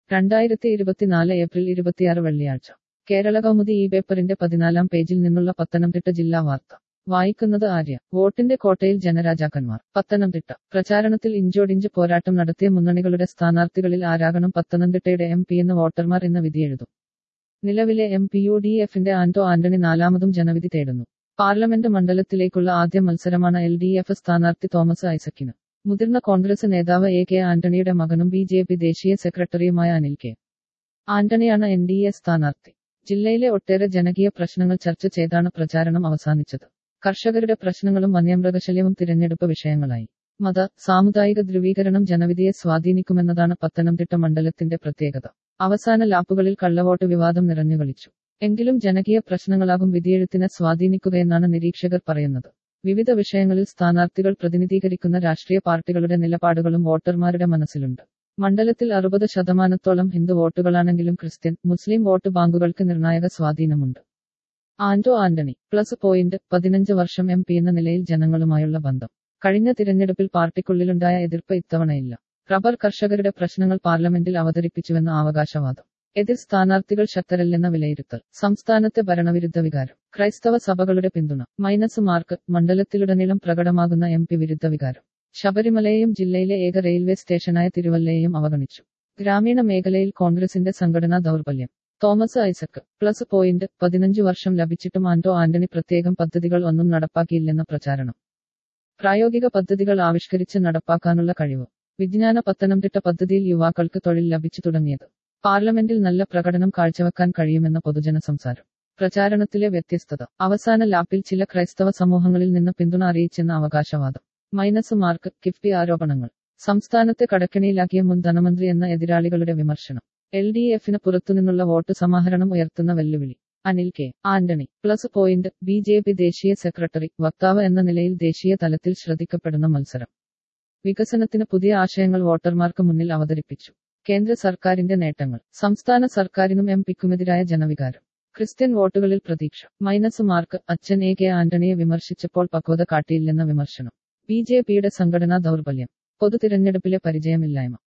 2024 April 26 വെള്ളിയാഴ്ച കേരള കൗമുദി ഈ പേപ്പറിന്റെ 14-ാം പേജിൽ നിന്നുള്ള പത്തനംതിട്ട ജില്ലാ വാർത്ത വായിക്കുന്നത് ആര്യ. വോട്ടിന്റെ കോട്ടയിൽ ജനരാജാക്കന്മാർ. പത്തനംതിട്ട പ്രചാരണത്തിൽ ഇഞ്ചോടിഞ്ച് പോരാട്ടം നടത്തിയ മുന്നണികളുടെ സ്ഥാനാർത്ഥികളിൽ ആരാകണം പത്തനംതിട്ടയുടെ എംപിയെന്ന് വോട്ടർമാർ ഇന്ന് വിധിയെഴുതും. നിലവിലെ എംപി UDFന്റെ ആന്റോ ആന്റണി നാലാമതും ജനവിധി തേടുന്നു. പാർലമെന്റ് മണ്ഡലത്തിലേക്കുള്ള ആദ്യ മത്സരമാണ് LDF സ്ഥാനാർത്ഥി തോമസ് ഐസക്കിന്. മുതിർന്ന കോൺഗ്രസ് നേതാവ് AK ആന്റണിയുടെ മകനും BJP ദേശീയ സെക്രട്ടറിയുമായ അനിൽ K. ആന്റണിയാണ് NDA സ്ഥാനാർത്ഥി. ജില്ലയിലെ ഒട്ടേറെ ജനകീയ പ്രശ്നങ്ങൾ ചർച്ച ചെയ്താണ് പ്രചാരണം അവസാനിച്ചത്. കർഷകരുടെ പ്രശ്നങ്ങളും വന്യമൃഗശല്യവും തിരഞ്ഞെടുപ്പ് വിഷയങ്ങളായി. മത സാമുദായിക ധ്രുവീകരണം ജനവിധിയെ സ്വാധീനിക്കുമെന്നതാണ് പത്തനംതിട്ട മണ്ഡലത്തിന്റെ പ്രത്യേകത. അവസാന ലാപ്പുകളിൽ കള്ളവോട്ട് വിവാദം നിറഞ്ഞുകളിച്ചു. എങ്കിലും ജനകീയ പ്രശ്നങ്ങളാകും വിധിയെഴുത്തിനെ സ്വാധീനിക്കുകയെന്നാണ് നിരീക്ഷകർ പറയുന്നത്. വിവിധ വിഷയങ്ങളിൽ സ്ഥാനാർത്ഥികൾ പ്രതിനിധീകരിക്കുന്ന രാഷ്ട്രീയ പാർട്ടികളുടെ നിലപാടുകളും വോട്ടർമാരുടെ മനസ്സിലുണ്ട്. മണ്ഡലത്തിൽ 60% ഹിന്ദു വോട്ടുകളാണെങ്കിലും ക്രിസ്ത്യൻ, മുസ്ലിം വോട്ട് ബാങ്കുകൾക്ക് നിർണായക സ്വാധീനമുണ്ട്. ആന്റോ ആന്റണി +, 15 വർഷം MP എന്ന നിലയിൽ ജനങ്ങളുമായുള്ള ബന്ധം. കഴിഞ്ഞ തിരഞ്ഞെടുപ്പിൽ പാർട്ടിക്കുള്ളിലുണ്ടായ എതിർപ്പ് ഇത്തവണയില്ല. റബ്ബർ കർഷകരുടെ പ്രശ്നങ്ങൾ പാർലമെന്റിൽ അവതരിപ്പിച്ചുവെന്ന അവകാശവാദം. എതിർ സ്ഥാനാർത്ഥികൾ ശക്തരല്ലെന്ന വിലയിരുത്തൽ. സംസ്ഥാനത്തെ ഭരണവിരുദ്ധ വികാരം. ക്രൈസ്തവ സഭകളുടെ പിന്തുണ -മാർക്ക്. മണ്ഡലത്തിലുടനീളം പ്രകടമാകുന്ന MP വിരുദ്ധ വികാരം. ശബരിമലയെയും ജില്ലയിലെ ഏക റെയിൽവേ സ്റ്റേഷനായ തിരുവല്ലയെയും അവഗണിച്ചു. ഗ്രാമീണ മേഖലയിൽ കോൺഗ്രസിന്റെ സംഘടനാ ദൗർബല്യം. തോമസ് ഐസക്ക് +, 15 വർഷം ലഭിച്ചിട്ടും ആന്റോ ആന്റണി പ്രത്യേകം പദ്ധതികൾ ഒന്നും നടപ്പാക്കിയില്ലെന്ന പ്രചാരണം. പ്രായോഗിക പദ്ധതികൾ ആവിഷ്കരിച്ച് നടപ്പാക്കാനുള്ള കഴിവ്. വിജ്ഞാന പത്തനംതിട്ട പദ്ധതിയിൽ യുവാക്കൾക്ക് തൊഴിൽ ലഭിച്ചു തുടങ്ങിയത്. പാർലമെന്റിൽ നല്ല പ്രകടനം കാഴ്ചവെക്കാൻ കഴിയുമെന്ന പൊതുജന സംസാരം. പ്രചാരണത്തിലെ വ്യത്യസ്തത. അവസാന ലാപ്പിൽ ചില ക്രൈസ്തവ സമൂഹങ്ങളിൽ നിന്ന് പിന്തുണ അറിയിച്ചെന്ന അവകാശവാദം. -മാർക്ക്. കിഫ്ബി ആരോപണങ്ങൾ. സംസ്ഥാനത്തെ കടക്കെണിയിലാക്കിയ മുൻ ധനമന്ത്രി എന്ന എതിരാളികളുടെ വിമർശനം. LDFന് പുറത്തുനിന്നുള്ള വോട്ട് സമാഹരണം ഉയർത്തുന്ന വെല്ലുവിളി. അനിൽ K. ആന്റണി +, BJP ദേശീയ സെക്രട്ടറി, വക്താവ് എന്ന നിലയിൽ ദേശീയ തലത്തിൽ ശ്രദ്ധിക്കപ്പെടുന്ന മത്സരം. വികസനത്തിന് പുതിയ ആശയങ്ങൾ വോട്ടർമാർക്ക് മുന്നിൽ അവതരിപ്പിച്ചു. കേന്ദ്ര സർക്കാരിന്റെ നേട്ടങ്ങൾ. സംസ്ഥാന സർക്കാരിനും MPക്കുമെതിരായ ജനവികാരം. ക്രിസ്ത്യൻ വോട്ടുകളിൽ പ്രതീക്ഷ. -മാർക്ക്. അച്ഛൻ AK ആന്റണിയെ വിമർശിച്ചപ്പോൾ പക്വത കാട്ടിയില്ലെന്ന വിമർശനം. BJPയുടെ സംഘടനാ ദൗർബല്യം. പൊതു തിരഞ്ഞെടുപ്പിലെ പരിചയമില്ലായ്മ.